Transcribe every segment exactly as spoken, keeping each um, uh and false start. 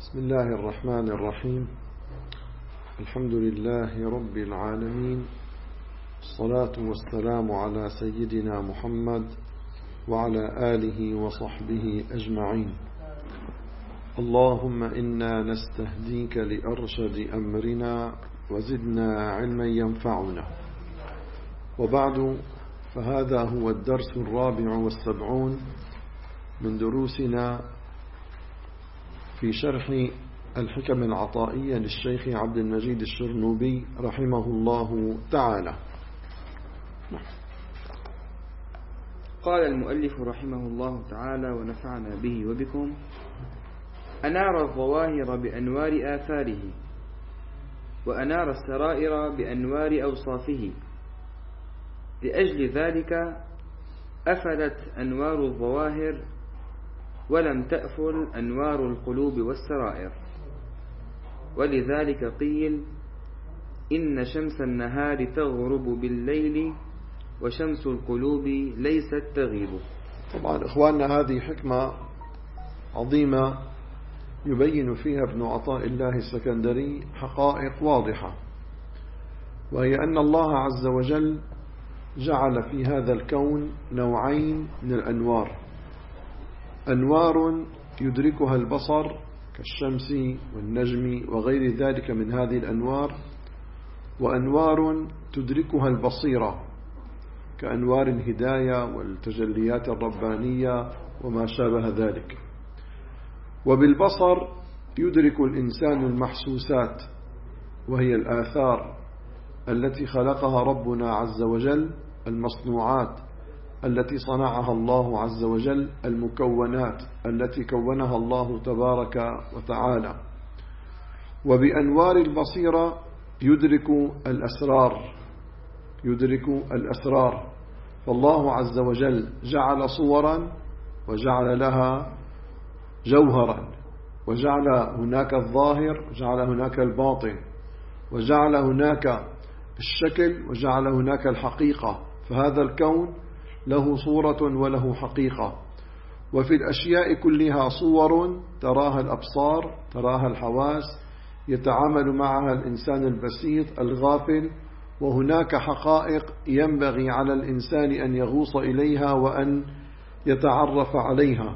بسم الله الرحمن الرحيم. الحمد لله رب العالمين، الصلاة والسلام على سيدنا محمد وعلى آله وصحبه أجمعين. اللهم إنا نستهديك لأرشد أمرنا وزدنا علما ينفعنا. وبعد، فهذا هو الدرس الرابع والسبعون من دروسنا في شرح الحكم العطائية للشيخ عبد المجيد الشرنوبي رحمه الله تعالى. قال المؤلف رحمه الله تعالى ونفعنا به وبكم: أنار الظواهر بأنوار آثاره، وأنار السرائر بأنوار أوصافه. لأجل ذلك أفلت أنوار الظواهر ولم تأفل أنوار القلوب والسرائر. ولذلك قيل: إن شمس النهار تغرب بالليل وشمس القلوب ليست تغيب. طبعا إخواننا، هذه حكمة عظيمة يبين فيها ابن عطاء الله السكندري حقائق واضحة، وهي أن الله عز وجل جعل في هذا الكون نوعين من الأنوار: أنوار يدركها البصر كالشمس والنجم وغير ذلك من هذه الأنوار، وأنوار تدركها البصيرة كأنوار الهداية والتجليات الربانية وما شابه ذلك. وبالبصر يدرك الإنسان المحسوسات، وهي الآثار التي خلقها ربنا عز وجل، المصنوعات التي صنعها الله عز وجل، المكونات التي كونها الله تبارك وتعالى. وبأنوار البصيرة يدرك الأسرار يدرك الأسرار فالله عز وجل جعل صورا وجعل لها جوهرا، وجعل هناك الظاهر وجعل هناك الباطن، وجعل هناك الشكل وجعل هناك الحقيقة. فهذا الكون له صورة وله حقيقة. وفي الأشياء كلها صور تراها الأبصار، تراها الحواس، يتعامل معها الإنسان البسيط الغافل، وهناك حقائق ينبغي على الإنسان أن يغوص إليها وأن يتعرف عليها.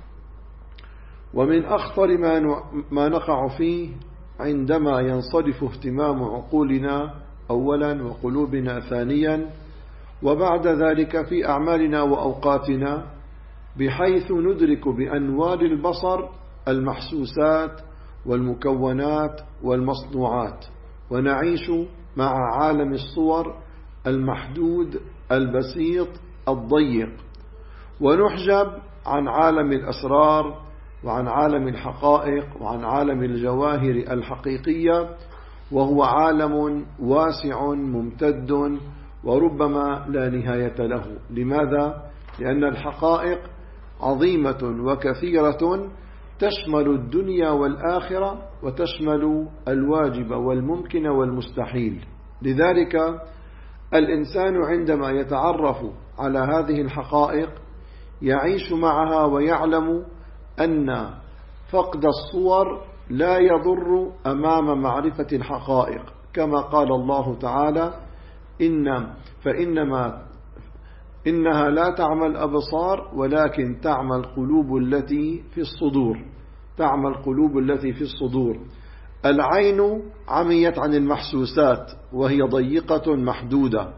ومن أخطر ما ما نقع فيه عندما ينصرف اهتمام عقولنا أولا وقلوبنا ثانيا، وبعد ذلك في أعمالنا وأوقاتنا، بحيث ندرك بأنوار البصر المحسوسات والمكونات والمصنوعات، ونعيش مع عالم الصور المحدود البسيط الضيق، ونحجب عن عالم الأسرار وعن عالم الحقائق وعن عالم الجواهر الحقيقية، وهو عالم واسع ممتد وربما لا نهاية له. لماذا؟ لأن الحقائق عظيمة وكثيرة، تشمل الدنيا والآخرة، وتشمل الواجب والممكن والمستحيل. لذلك الإنسان عندما يتعرف على هذه الحقائق يعيش معها ويعلم أن فقد الصور لا يضر أمام معرفة الحقائق، كما قال الله تعالى: إن فإنما إنها لا تعمى الأبصار ولكن تعمى القلوب التي في الصدور تعمى القلوب التي في الصدور. العين عميت عن المحسوسات وهي ضيقة محدودة،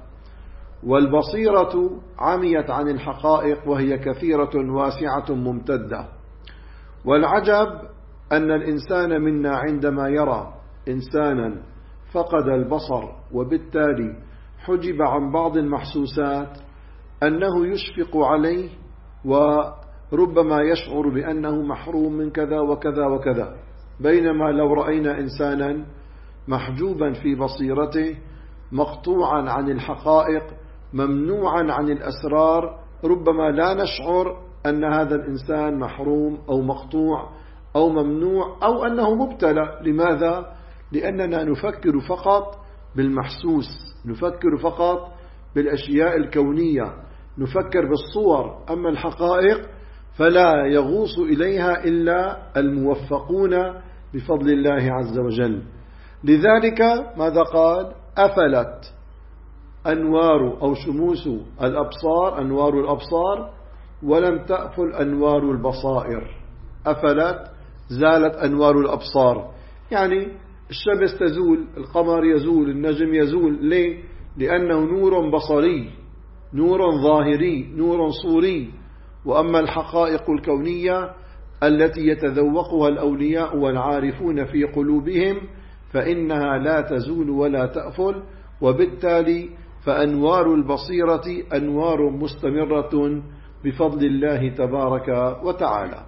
والبصيرة عميت عن الحقائق وهي كثيرة واسعة ممتدة. والعجب أن الإنسان منا عندما يرى إنسانا فقد البصر وبالتالي حجب عن بعض المحسوسات أنه يشفق عليه، وربما يشعر بأنه محروم من كذا وكذا وكذا. بينما لو رأينا إنسانا محجوبا في بصيرته، مقطوعا عن الحقائق، ممنوعا عن الأسرار، ربما لا نشعر أن هذا الإنسان محروم أو مقطوع أو ممنوع أو أنه مبتلى. لماذا؟ لأننا نفكر فقط بالمحسوس، نفكر فقط بالأشياء الكونية، نفكر بالصور. أما الحقائق فلا يغوص إليها إلا الموفقون بفضل الله عز وجل. لذلك ماذا قال؟ أفلت أنوار أو شموس الأبصار، أنوار الأبصار، ولم تأفل أنوار البصائر. أفلت، زالت أنوار الأبصار، يعني الشمس تزول، القمر يزول، النجم يزول. ليه؟ لأنه نور بصري، نور ظاهري، نور صوري. وأما الحقائق الكونية التي يتذوقها الأولياء والعارفون في قلوبهم فإنها لا تزول ولا تأفل، وبالتالي فأنوار البصيرة أنوار مستمرة بفضل الله تبارك وتعالى.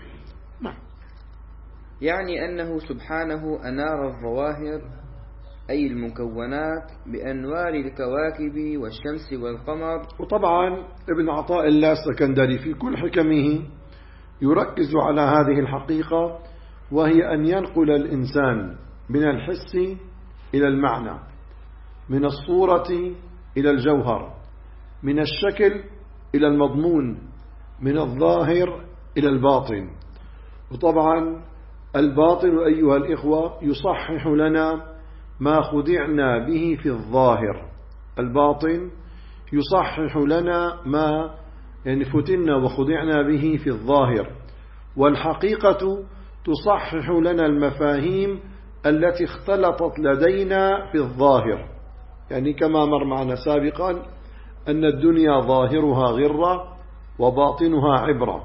يعني أنه سبحانه أنار الظواهر أي المكونات بأنوار الكواكب والشمس والقمر. وطبعا ابن عطاء الله السكندري في كل حكمه يركز على هذه الحقيقة، وهي أن ينقل الإنسان من الحس إلى المعنى، من الصورة إلى الجوهر، من الشكل إلى المضمون، من الظاهر إلى الباطن. وطبعا الباطن أيها الإخوة يصحح لنا ما خدعنا به في الظاهر، الباطن يصحح لنا ما يعني فتنا وخدعنا به في الظاهر، والحقيقة تصحح لنا المفاهيم التي اختلطت لدينا في الظاهر. يعني كما مر معنا سابقا أن الدنيا ظاهرها غرة وباطنها عبرة،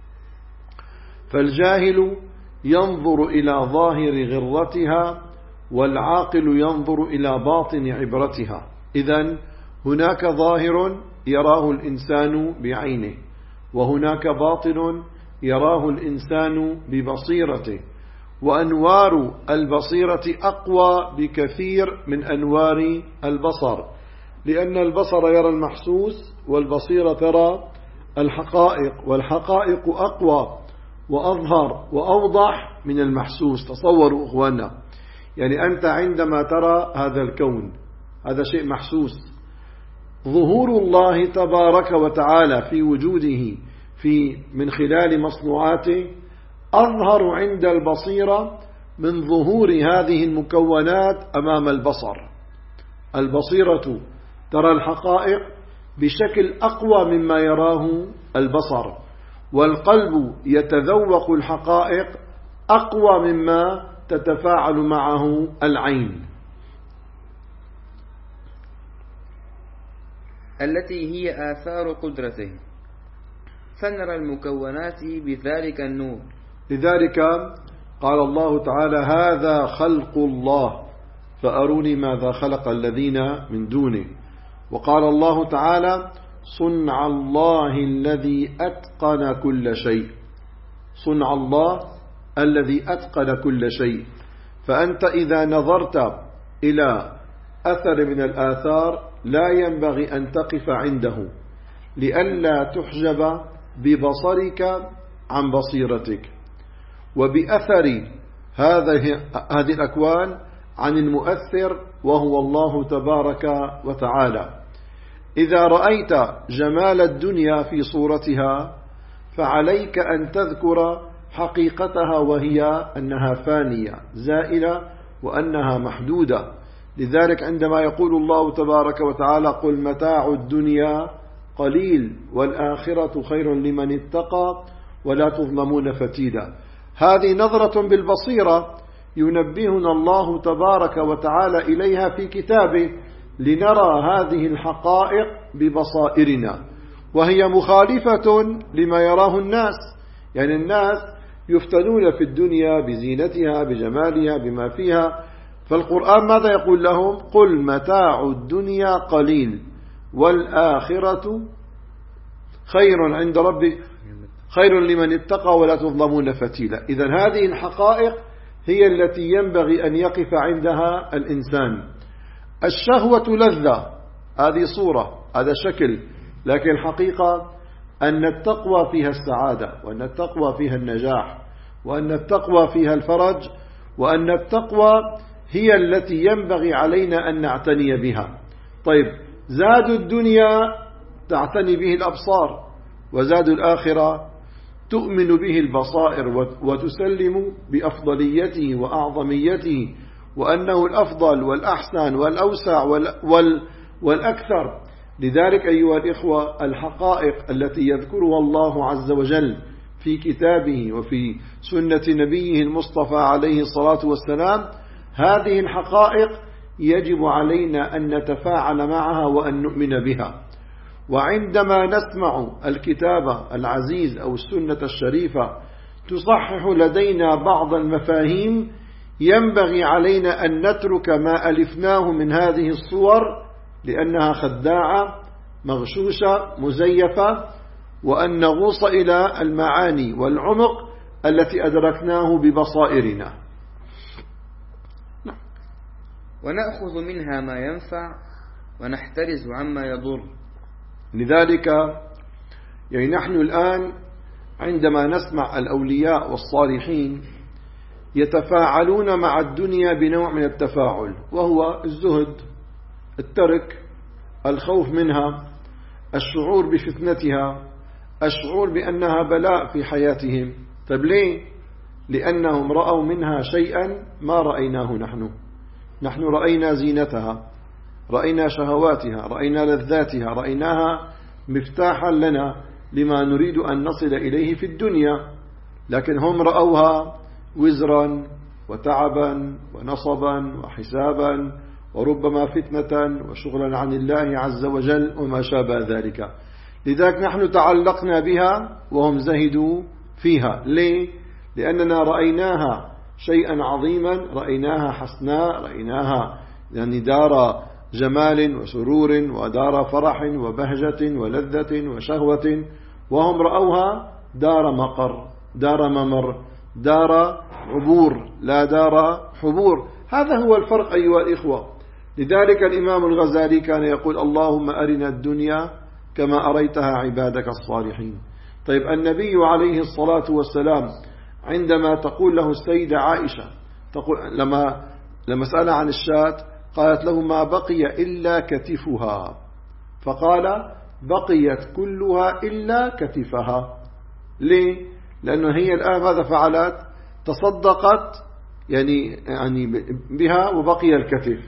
فالجاهل ينظر إلى ظاهر غرتها والعاقل ينظر إلى باطن عبرتها. إذن هناك ظاهر يراه الإنسان بعينه، وهناك باطن يراه الإنسان ببصيرته، وأنوار البصيرة أقوى بكثير من أنوار البصر، لأن البصر يرى المحسوس والبصيرة ترى الحقائق، والحقائق أقوى وأظهر وأوضح من المحسوس. تصوروا أخوانا، يعني أنت عندما ترى هذا الكون، هذا شيء محسوس، ظهور الله تبارك وتعالى في وجوده في من خلال مصنوعاته أظهر عند البصيرة من ظهور هذه المكونات أمام البصر. البصيرة ترى الحقائق بشكل أقوى مما يراه البصر، والقلب يتذوق الحقائق أقوى مما تتفاعل معه العين، التي هي آثار قدرته، فنرى المكونات بذلك النور. لذلك قال الله تعالى: هذا خلق الله فأروني ماذا خلق الذين من دونه. وقال الله تعالى: صنع الله الذي أتقن كل شيء. صنع الله الذي أتقن كل شيء. فأنت إذا نظرت إلى أثر من الآثار لا ينبغي أن تقف عنده، لئلا تحجب ببصرك عن بصيرتك، وبأثر هذه هذه الأكوان عن المؤثر وهو الله تبارك وتعالى. إذا رأيت جمال الدنيا في صورتها فعليك أن تذكر حقيقتها، وهي أنها فانية زائلة وأنها محدودة. لذلك عندما يقول الله تبارك وتعالى: قل متاع الدنيا قليل والآخرة خير لمن اتقى ولا تظلمون فتيلا، هذه نظرة بالبصيرة ينبهنا الله تبارك وتعالى إليها في كتابه لنرى هذه الحقائق ببصائرنا، وهي مخالفة لما يراه الناس. يعني الناس يفتنون في الدنيا بزينتها بجمالها بما فيها، فالقرآن ماذا يقول لهم؟ قل متاع الدنيا قليل والآخرة خير عند ربي خير لمن اتقى ولا تظلمون فتيلا. إذن هذه الحقائق هي التي ينبغي أن يقف عندها الإنسان. الشهوة لذة، هذه صورة، هذا شكل، لكن الحقيقة أن التقوى فيها السعادة، وأن التقوى فيها النجاح، وأن التقوى فيها الفرج، وأن التقوى هي التي ينبغي علينا أن نعتني بها. طيب، زاد الدنيا تعتني به الأبصار، وزاد الآخرة تؤمن به البصائر وتسلم بأفضليته وأعظميته وأنه الأفضل والأحسن والأوسع والأكثر. لذلك أيها الإخوة الحقائق التي يذكرها الله عز وجل في كتابه وفي سنة نبيه المصطفى عليه الصلاة والسلام، هذه الحقائق يجب علينا أن نتفاعل معها وأن نؤمن بها. وعندما نسمع الكتاب العزيز أو السنة الشريفة تصحح لدينا بعض المفاهيم، ينبغي علينا أن نترك ما ألفناه من هذه الصور لأنها خداعة مغشوشة مزيفة، وأن نغوص إلى المعاني والعمق التي أدركناه ببصائرنا. ونأخذ منها ما ينفع ونحترز عما يضر. لذلك يعني نحن الآن عندما نسمع الأولياء والصالحين يتفاعلون مع الدنيا بنوع من التفاعل، وهو الزهد، الترك، الخوف منها، الشعور بفتنتها، الشعور بأنها بلاء في حياتهم. طيب ليه؟ لأنهم رأوا منها شيئا ما رأيناه نحن. نحن رأينا زينتها، رأينا شهواتها، رأينا لذاتها، رأيناها مفتاحا لنا لما نريد أن نصل إليه في الدنيا، لكن هم رأوها وزرا وتعبا ونصبا وحسابا وربما فتنة وشغلا عن الله عز وجل وما شابه ذلك. لذلك نحن تعلقنا بها وهم زهدوا فيها. ليه؟ لأننا رأيناها شيئا عظيما، رأيناها حسناء، رأيناها يعني دار جمال وسرور ودار فرح وبهجة ولذة وشهوة، وهم رأوها دار مقر، دار ممر، دار عبور لا دار حبور. هذا هو الفرق أيها الإخوة. لذلك الإمام الغزالي كان يقول: اللهم أرنا الدنيا كما أريتها عبادك الصالحين. طيب النبي عليه الصلاة والسلام عندما تقول له السيدة عائشة، تقول لما لما سأل عن الشاة قالت له: ما بقي إلا كتفها، فقال: بقيت كلها إلا كتفها. ليه؟ لأنه هي الآن ماذا فعلت؟ تصدقت يعني يعني بها وبقي الكتف،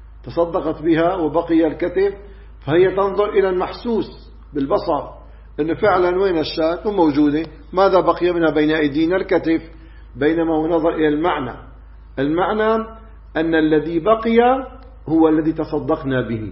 تصدقت بها وبقي الكتف، فهي تنظر إلى المحسوس بالبصر أنه فعلا وين الشاة موجودة، ماذا بقي منها بين أيدينا؟ الكتف. بينما هو نظر إلى المعنى، المعنى أن الذي بقي هو الذي تصدقنا به.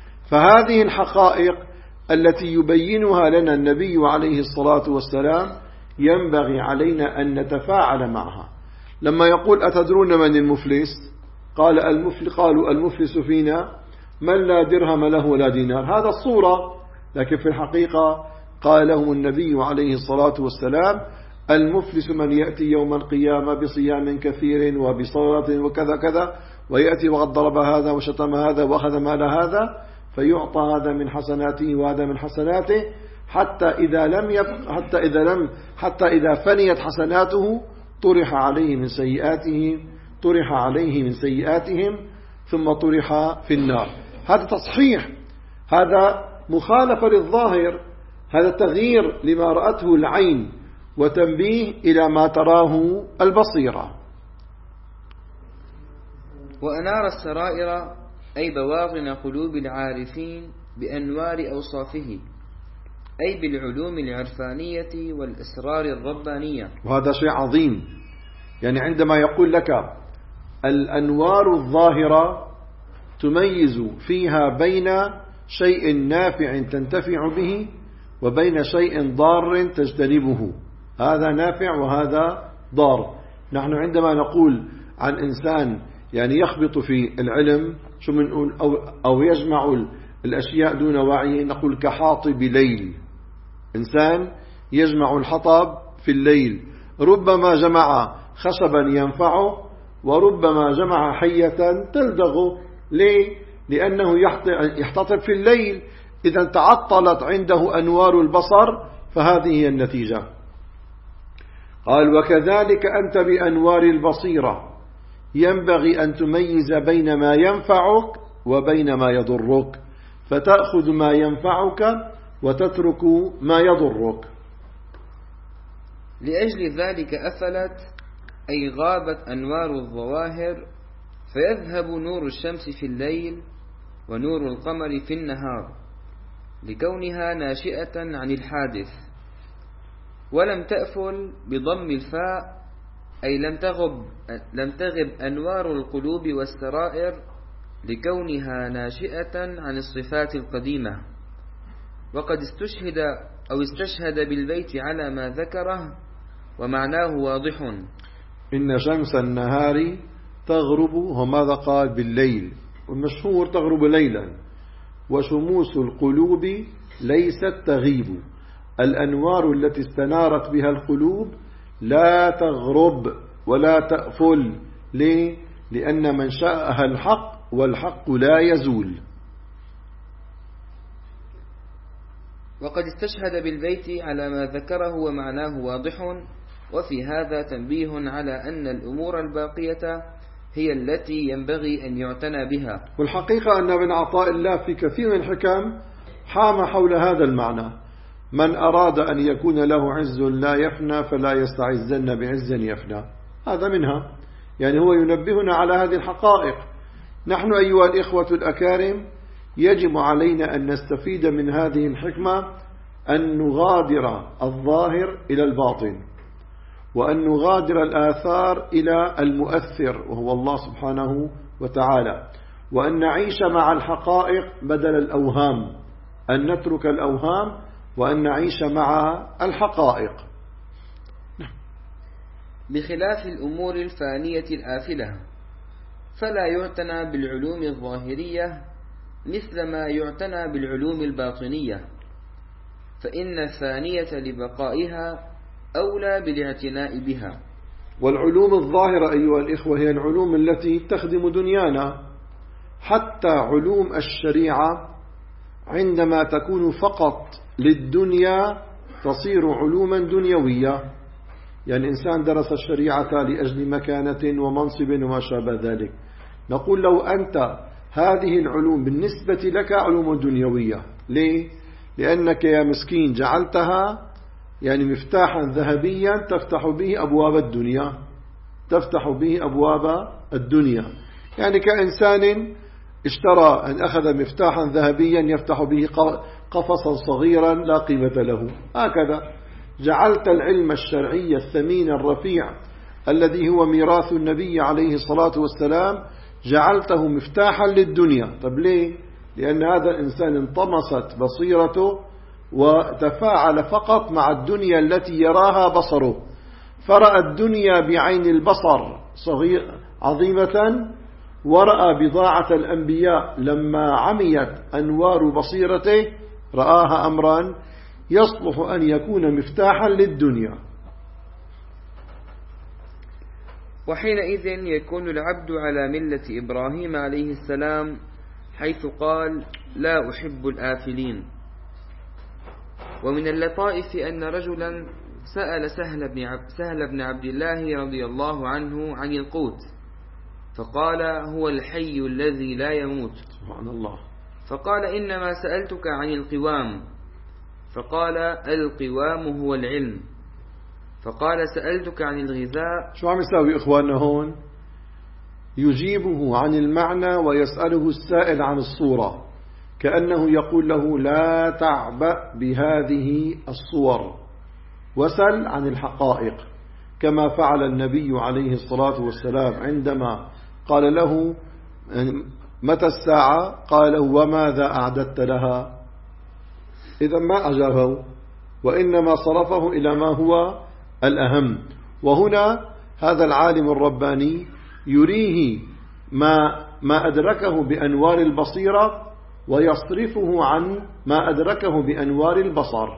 فهذه الحقائق التي يبينها لنا النبي عليه الصلاة والسلام ينبغي علينا أن نتفاعل معها. لما يقول: أتدرون من المفلس؟ قال المفلس قالوا المفلس فينا من لا درهم له ولا دينار. هذا الصورة، لكن في الحقيقة قال لهم النبي عليه الصلاة والسلام: المفلس من يأتي يوم القيامة بصيام كثير وبصلاة وكذا كذا، ويأتي وقد ضرب هذا وشتم هذا وأخذ مال هذا، فيعطى هذا من حسناته وهذا من حسناته، حتى إذا لم يبق حتى إذا لم حتى إذا فنيت حسناته طرح عليه من سيئاته طرح عليه من سيئاتهم ثم طرح في النار. هذا تصحيح، هذا مخالفة للظاهر، هذا تغيير لما رأته العين وتنبيه إلى ما تراه البصيرة. وأنار السرائر أي بواطن قلوب العارفين بأنوار أوصافه، أي بالعلوم العرفانية والأسرار الربانية. وهذا شيء عظيم. يعني عندما يقول لك الأنوار الظاهرة تميز فيها بين شيء نافع تنتفع به وبين شيء ضار تجتنبه، هذا نافع وهذا ضار. نحن عندما نقول عن إنسان يعني يخبط في العلم شو بنقول؟ أو, أو يجمع الأشياء دون وعي، نقول كحاطب ليل. إنسان يجمع الحطب في الليل، ربما جمع خشبا ينفعه وربما جمع حية تلدغه. ليه؟ لأنه يحتطب في الليل. إذا تعطلت عنده أنوار البصر فهذه هي النتيجة. قال: وكذلك أنت بأنوار البصيرة ينبغي أن تميز بين ما ينفعك وبين ما يضرك، فتأخذ ما ينفعك وتترك ما يضرك. لأجل ذلك أفلت أي غابت أنوار الظواهر، فيذهب نور الشمس في الليل ونور القمر في النهار لكونها ناشئة عن الحادث. ولم تأفل بضم الفاء أي لم تغب, لم تغب أنوار القلوب والسرائر لكونها ناشئة عن الصفات القديمة. وقد استشهد أو استشهد بالبيت على ما ذكره ومعناه واضح. إن شمس النهار تغرب، وماذا قال؟ بالليل، والمشهور تغرب ليلا. وشموس القلوب ليست تغيب، الأنوار التي استنارت بها القلوب لا تغرب ولا تأفل. ليه؟ لأن من شاءها الحق، والحق لا يزول. وقد استشهد بالبيت على ما ذكره ومعناه واضح. وفي هذا تنبيه على أن الأمور الباقية هي التي ينبغي أن يعتنى بها. والحقيقة أن من عطاء الله في كثير من الحكم حام حول هذا المعنى. من أراد أن يكون له عز لا يفنى فلا يستعزن بعز يفنى، هذا منها. يعني هو ينبهنا على هذه الحقائق. نحن أيها الإخوة الأكارم يجب علينا أن نستفيد من هذه الحكمة، أن نغادر الظاهر إلى الباطن، وأن نغادر الآثار إلى المؤثر وهو الله سبحانه وتعالى، وأن نعيش مع الحقائق بدل الأوهام، أن نترك الأوهام وأن نعيش مع الحقائق. بخلاف الأمور الفانية الآفلة، فلا يعتنى بالعلوم الظاهرية مثل ما يعتنى بالعلوم الباطنية، فإن الثانية لبقائها أولى بالاعتناء بها. والعلوم الظاهرة أيها الإخوة هي العلوم التي تخدم دنيانا. حتى علوم الشريعة عندما تكون فقط للدنيا تصير علوما دنيوية. يعني إنسان درس الشريعة لأجل مكانة ومنصب وما شابه ذلك، نقول لو أنت هذه العلوم بالنسبة لك علوم دنيوية. ليه؟ لأنك يا مسكين جعلتها يعني مفتاحا ذهبيا تفتح به أبواب الدنيا، تفتح به أبواب الدنيا. يعني كإنسان اشترى أن أخذ مفتاحا ذهبيا يفتح به قفصا صغيرا لا قيمة له. هكذا جعلت العلم الشرعي الثمين الرفيع الذي هو ميراث النبي عليه الصلاة والسلام، جعلته مفتاحا للدنيا. طب ليه؟ لأن هذا الإنسان انطمست بصيرته وتفاعل فقط مع الدنيا التي يراها بصره، فرأى الدنيا بعين البصر صغير عظيمة، ورأى بضاعة الأنبياء لما عميت أنوار بصيرته رآها أمرا يصلح أن يكون مفتاحا للدنيا. وحينئذ يكون العبد على ملة إبراهيم عليه السلام، حيث قال: لا أحب الآفلين. ومن اللطائف أن رجلا سأل سهل بن عبد, سهل بن عبد الله رضي الله عنه عن القوت، فقال: هو الحي الذي لا يموت. سبحان الله. فقال: إنما سألتك عن القوام. فقال: القوام هو العلم. فقال: سألتك عن الغذاء. شو عم يساوي إخواننا هون؟ يجيبه عن المعنى ويسأله السائل عن الصورة، كأنه يقول له: لا تعبأ بهذه الصور، وسل عن الحقائق، كما فعل النبي عليه الصلاة والسلام عندما قال له: متى الساعة؟ قال له: وماذا أعددت لها؟ إذا ما أجابه، وإنما صرفه إلى ما هو الأهم. وهنا هذا العالم الرباني يريه ما ما أدركه بأنوار البصيرة ويصرفه عن ما أدركه بأنوار البصر.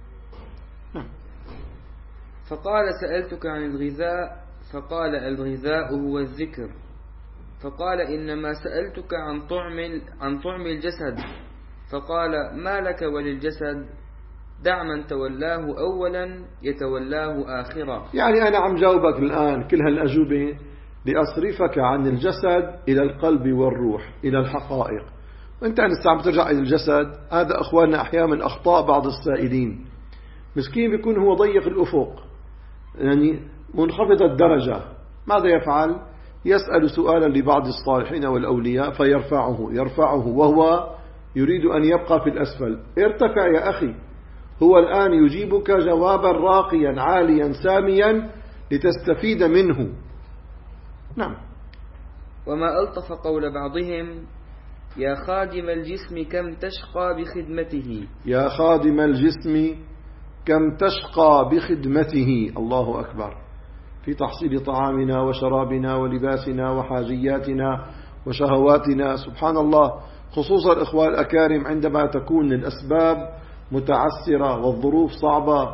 فقال: سألتك عن الغذاء. فقال: الغذاء هو الذكر. فقال: إنما سألتك عن طعم عن طعم الجسد. فقال: ما لك وللجسد؟ دع من تولاه أولا يتولاه آخرا. يعني أنا عم جاوبك الآن كل هالأجوبة لأصرفك عن الجسد إلى القلب والروح، إلى الحقائق. وانت لسه عم ترجع إلى الجسد. هذا أخواننا أحيانا من أخطاء بعض السائلين. مسكين بيكون هو ضيق الأفق، يعني منخفض الدرجة، ماذا يفعل؟ يسأل سؤالا لبعض الصالحين والأولياء فيرفعه يرفعه وهو يريد أن يبقى في الأسفل. ارتفع يا أخي، هو الآن يجيبك جوابا راقيا عاليا ساميا لتستفيد منه. نعم. وما ألطف قول بعضهم: يا خادم الجسم كم تشقى بخدمته. يا خادم الجسم كم تشقى بخدمته. الله أكبر. في تحصيل طعامنا وشرابنا ولباسنا وحاجياتنا وشهواتنا. سبحان الله، خصوصا الإخوة الأكارم عندما تكون الأسباب متعسرة والظروف صعبة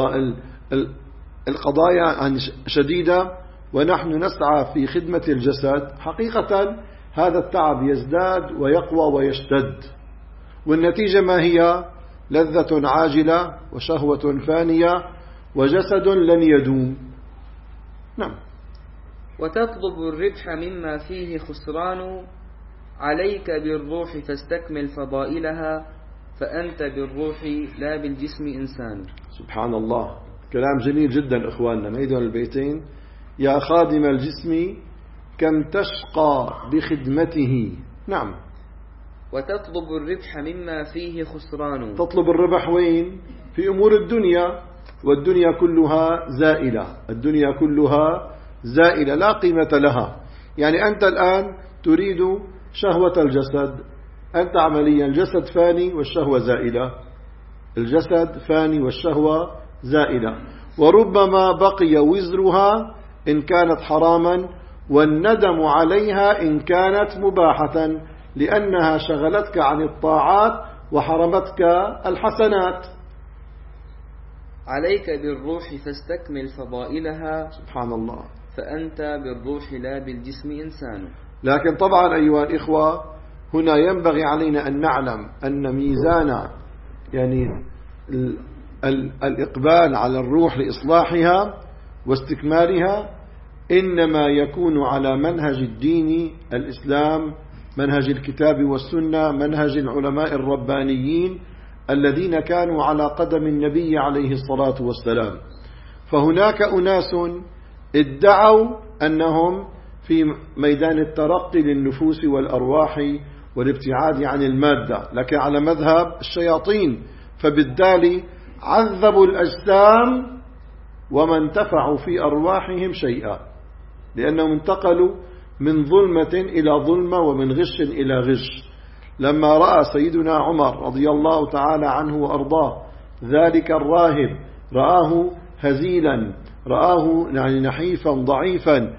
والقضايا شديدة ونحن نسعى في خدمة الجسد، حقيقة هذا التعب يزداد ويقوى ويشتد، والنتيجة ما هي؟ لذة عاجلة وشهوة فانية وجسد لن يدوم. نعم. وتطلب الربح مما فيه خسران، عليك بالروح فاستكمل فضائلها، فأنت بالروح لا بالجسم إنسان. سبحان الله، كلام جميل جدا إخواننا. نعيد البيتين: يا خادم الجسم كم تشقى بخدمته. نعم. وتطلب الربح مما فيه خسران. تطلب الربح وين؟ في أمور الدنيا، والدنيا كلها زائلة، الدنيا كلها زائلة لا قيمة لها. يعني أنت الآن تريد شهوة الجسد، أنت عمليا الجسد فاني والشهوة زائلة، الجسد فاني والشهوة زائلة، وربما بقي وزرها إن كانت حراما والندم عليها إن كانت مباحة، لأنها شغلتك عن الطاعات وحرمتك الحسنات. عليك بالروح فاستكمل فضائلها. سبحان الله. فأنت بالروح لا بالجسم إنسان. لكن طبعا أيها الإخوة، هنا ينبغي علينا أن نعلم أن ميزان يعني ال ال الإقبال على الروح لإصلاحها واستكمالها إنما يكون على منهج الدين الإسلام، منهج الكتاب والسنة، منهج العلماء الربانيين الذين كانوا على قدم النبي عليه الصلاة والسلام. فهناك أناس ادعوا أنهم في ميدان الترقي للنفوس والأرواح والابتعاد عن المادة، لكن على مذهب الشياطين، فبالتالي عذبوا الأجسام وما انتفعوا في أرواحهم شيئا، لأنهم انتقلوا من ظلمة إلى ظلمة ومن غش إلى غش. لما رأى سيدنا عمر رضي الله تعالى عنه وأرضاه ذلك الراهب، رآه هزيلا، رآه يعني نحيفا ضعيفا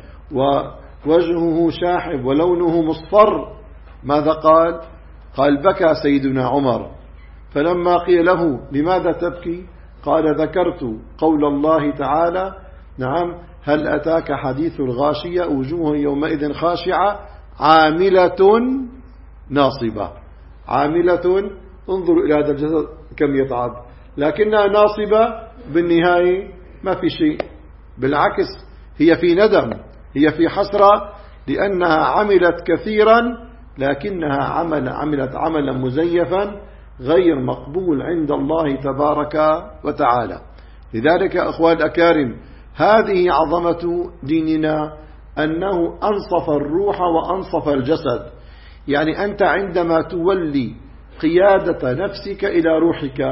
ووجهه شاحب ولونه مصفر، ماذا قال؟ قال: بكى سيدنا عمر. فلما قيل له: لماذا تبكي؟ قال: ذكرت قول الله تعالى: نعم، هل أتاك حديث الغاشية وجوه يومئذ خاشعة عاملة ناصبة. عاملة، انظروا إلى هذا الجسد كم يتعب، لكنها ناصبة بالنهاية ما في شيء، بالعكس هي في ندم، هي في حسرة، لأنها عملت كثيرا لكنها عمل عملت عملا مزيفا غير مقبول عند الله تبارك وتعالى. لذلك أخوان الأكارم، هذه عظمة ديننا، أنه أنصف الروح وأنصف الجسد. يعني أنت عندما تولي قيادة نفسك إلى روحك،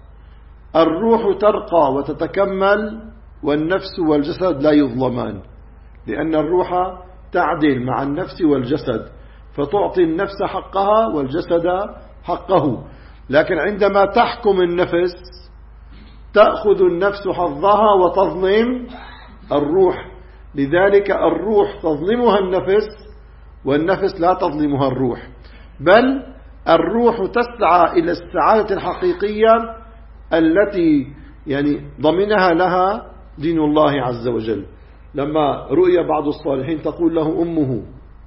الروح ترقى وتتكمل والنفس والجسد لا يظلمان، لأن الروح تعدل مع النفس والجسد، فتعطي النفس حقها والجسد حقه. لكن عندما تحكم النفس تأخذ النفس حظها وتظلم الروح، لذلك الروح تظلمها النفس والنفس لا تظلمها الروح، بل الروح تسعى إلى السعادة الحقيقية التي يعني ضمنها لها دين الله عز وجل. لما رؤي بعض الصالحين تقول له أمه: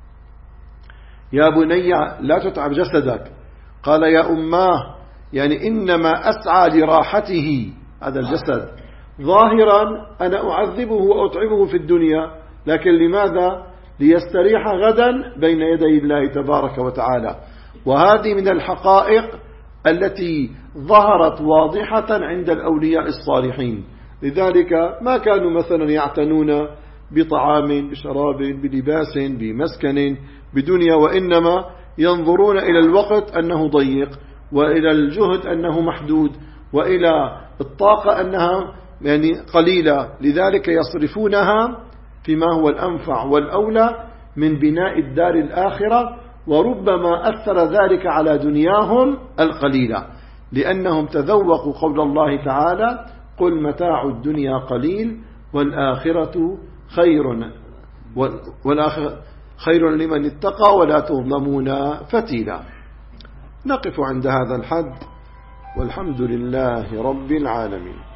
يا بني لا تتعب جسدك، قال: يا أماه، يعني إنما أسعى لراحته هذا الجسد، ظاهرا أنا أعذبه وأتعبه في الدنيا، لكن لماذا؟ ليستريح غدا بين يدي الله تبارك وتعالى. وهذه من الحقائق التي ظهرت واضحة عند الأولياء الصالحين، لذلك ما كانوا مثلا يعتنون بطعام بشراب بلباس بمسكن بدنيا، وإنما ينظرون إلى الوقت أنه ضيق، وإلى الجهد أنه محدود، وإلى الطاقة أنها يعني قليلة، لذلك يصرفونها فيما هو الأنفع والأولى من بناء الدار الآخرة، وربما أثر ذلك على دنياهم القليلة، لأنهم تذوقوا قول الله تعالى: قل متاع الدنيا قليل والآخرة خير والآخرة خير لمن اتقى ولا تظلمون فتيلا. نقف عند هذا الحد، والحمد لله رب العالمين.